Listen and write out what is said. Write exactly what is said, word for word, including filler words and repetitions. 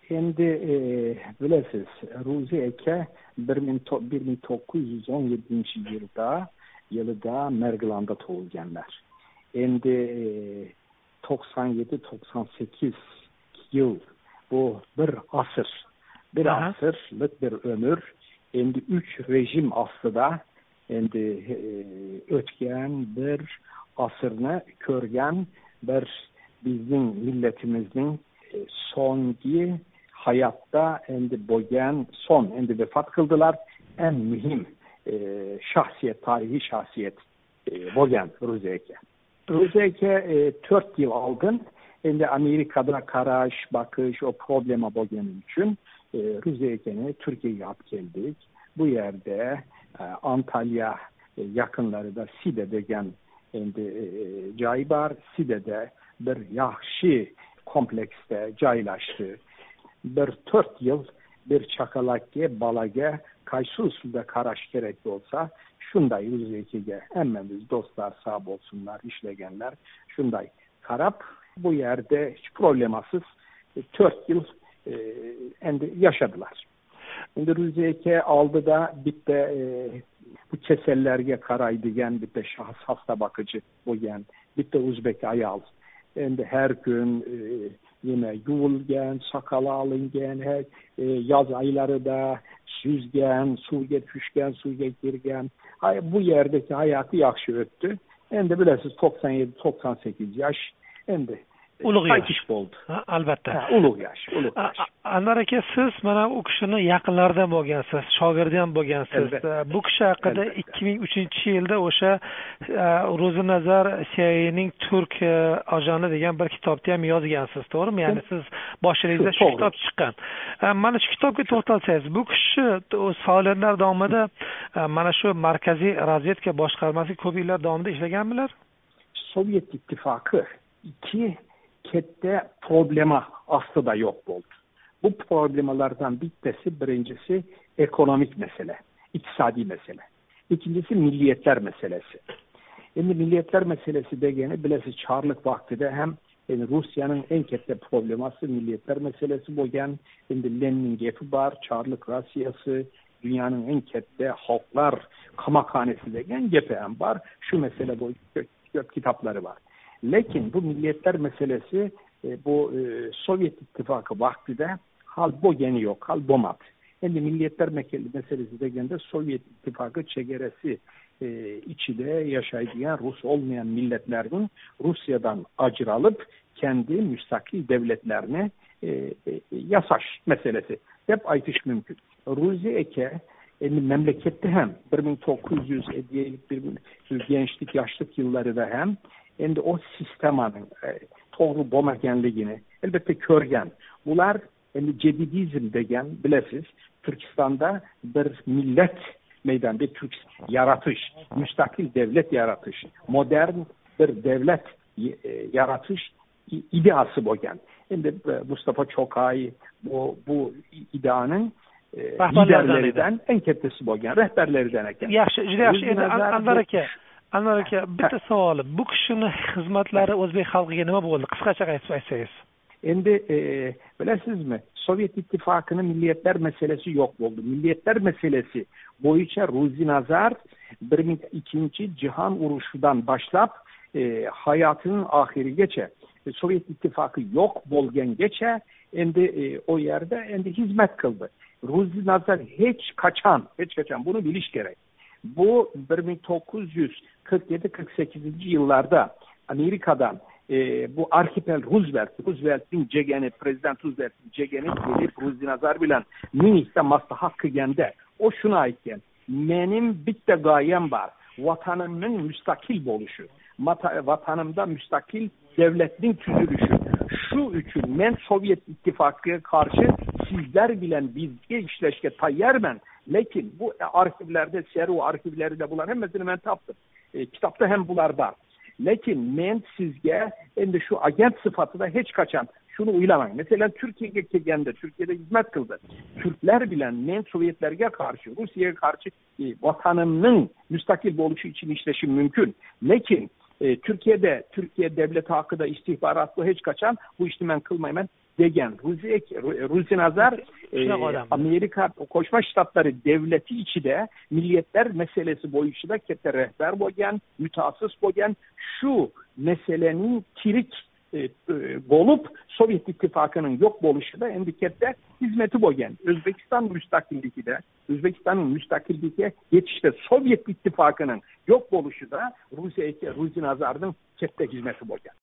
Endi e, bilasiz, Ruzi aka bir ming to'qqiz yuz o'n yettinchi yilda yilida Merglandda tug'ilganlar. Endi e, to'qson yetti to'qson sakkiz yıl bu bir asır. Bir Aha. asırlık bir ömür. Endi üç rejim aslında endi e, ötken bir asırını körgen bir bizim milletimizin e, sonki hayatta endi bo'lgan son endi vefat kıldılar. En mühim e, şahsiyet, tarihi şahsiyet e, bo'lgan Ruzi aka. Ruzi aka e, dört yıl aldın. Endi Amerika'da karaş, bakış, o problema bo'lgani uchun e, Ruzi akani Türkiye'ye olib keldik. Bu yerde e, Antalya e, yakınlarında Side degan endi e, joy var. Side'de bir yaxshi komplekste joylashdi. Bir dört yıl bir çakalakka, balaga qaysi usulda qarash kerak bo'lsa, shunday o'ziga hammamiz do'stlar sağ olsunlar, ishlaganlar shunday qarab bu yerde hiç problemasız dört yıl e, endi yaşadılar. Endi Ruzi aka aldı da bitta e, bu kesellerge qaraydigan bitta şahs hasta bakıcı bo'lgan, bitta o'zbek ayol. Endi her gün e, yine yuvilgan, sakalı alıngan, her e, yaz aylarida süzgen, suvga tushgan, suvga kirgan. Bu yerdeki hayatı yaxshi o'tdi. Endi bilasiz to'qson yetti to'qson sakkiz yaş. Endi ulug' yosh bo'ldi. Albatta. Ha, ulug' yosh, ulug' yosh. Anvar aka, siz mana u kishini yaqinlaridan bo'lgansiz, shogirdi ham bo'lgansiz. Bu kishi haqida ikki ming uchinchi yilda o'sha Ro'zi Nazar C I A'ning Turk ajani degan bir kitobda ham yozgansiz, to'g'rimi? Ya'ni siz boshingizda shu kitob chiqqan. Mana shu kitobga to'xtalsangiz, bu kishi o'z faoliyatlar davomida mana shu markaziy razvedka boshqarmasi ko'p yillar davomida ishlaganmilar? Sovyet İttifakı iki kette problema aslında yok oldu. Bu problemalardan bittesi, birincisi ekonomik mesele, iktisadi mesele. İkincisi milliyetler meselesi. Şimdi milliyetler meselesi degeni bilesiz Çarlık vaktide hem yani Rusya'nın en kette probleması milliyetler meselesi bo'lgan. Şimdi Lenin'in gepi var, Çarlık Rusya'sı, dünyanın en kette halklar kamakhanesi degen gepi hem var. Şu mesele bu kitapları var. Lakin bu milliyetler meselesi e, bu e, Sovyet İttifakı vaktide hal bo'lgani yok, hal bo'lmadi. Endi milliyetler meselesi degende Sovyet İttifakı çegeresi e, içinde yaşaydigan Rus olmayan milletlerin Rusya'dan ajralıp kendi müstakil devletlerini e, e, yasaş meselesi. Hep aytış mümkün. Ruzi aka endi memlekette hem bir ming to'qqiz yuz ellik bir gençlik, yaşlık yılları da hem endi o sistemanın e, to'g'ri bo'lmaganligini elbette ko'rgan. Bular endi jedidizm degan bilasiz, Türkistan'da bir millet meydan, bir Türk yaratış, müstakil devlet yaratış, modern bir devlet e, yaratış ideası bo'lgan. Endi Mustafa Çokay bu bu ideanın e, liderlerinden en kattasi bo'lgan, rehberlerinden ekan. Yaxshi, juda yaxshi. Endi Anvar aka, Anvar aka, bitta savolim. Bu kishini xizmatlari o'zbek xalqiga nima bo'ldi? Qisqacha aytib aytsangiz. Endi e, bilasizmi, Sovyet İttifakı'nın milliyetler meselesi yok oldu. Milliyetler meselesi boyunca Ruzi Nazar bir ming ikkinchi Cihan urushudan başlap e, hayatının ahiri geçe. E, Sovyet İttifakı yok bo'lgan geçe endi e, o yerde endi hizmet kıldı. Ruzi Nazar hiç kaçan, hiç kaçan bunu biliş gerek. Bu bir ming to'qqiz yuz qirq yedi qirq sakkizinchi yıllarda Amerika'dan e, bu Archipel Roosevelt, Roosevelt'in cegeni, Prezident Roosevelt'in cegeni gelip Ruzi Nazar bilen Münih'te maslahat kılganda o şuna aytgan. Benim bitta gayem var. Vatanımın müstakil bo'luşu. Vatanımda müstakil devletin tüzülüşü. Şu üçün men Sovyet İttifakı'ya karşı sizler bilen bizge işleşke tayyarmen. Lakin bu arşivlerde, seru arşivlerinde bulan hemmesini ben taptım. E, kitapta hem bular var. Lakin men sizge endi şu agent sıfatında hiç kaçan şunu uylamayın. Mesela Türkiye'ye gelgende, Türkiye'de hizmet kıldı. Türkler bilen men Sovyetlerge karşı, Rusya'ya karşı e, vatanının müstakil oluşu için işleşim mümkün. Lakin e, Türkiye'de, Türkiye devlet hakkında istihbaratlı hiç kaçan bu işi ben kılmayayım. degen Ruzi Ruzi Nazar e, Amerika Koşma Ştatları devleti içinde milliyetler meselesi boyunca kette rehber bogen, mütehassıs bogen şu meselenin tirik e, e, bolup Sovyet İttifakı'nın yok boluşu da endikette hizmeti bogen. Özbekistan müstakilliği de Özbekistan'ın müstakilliğe geçişte Sovyet İttifakı'nın yok boluşu da Ruzi Ruzi Nazar'ın kette hizmeti bogen.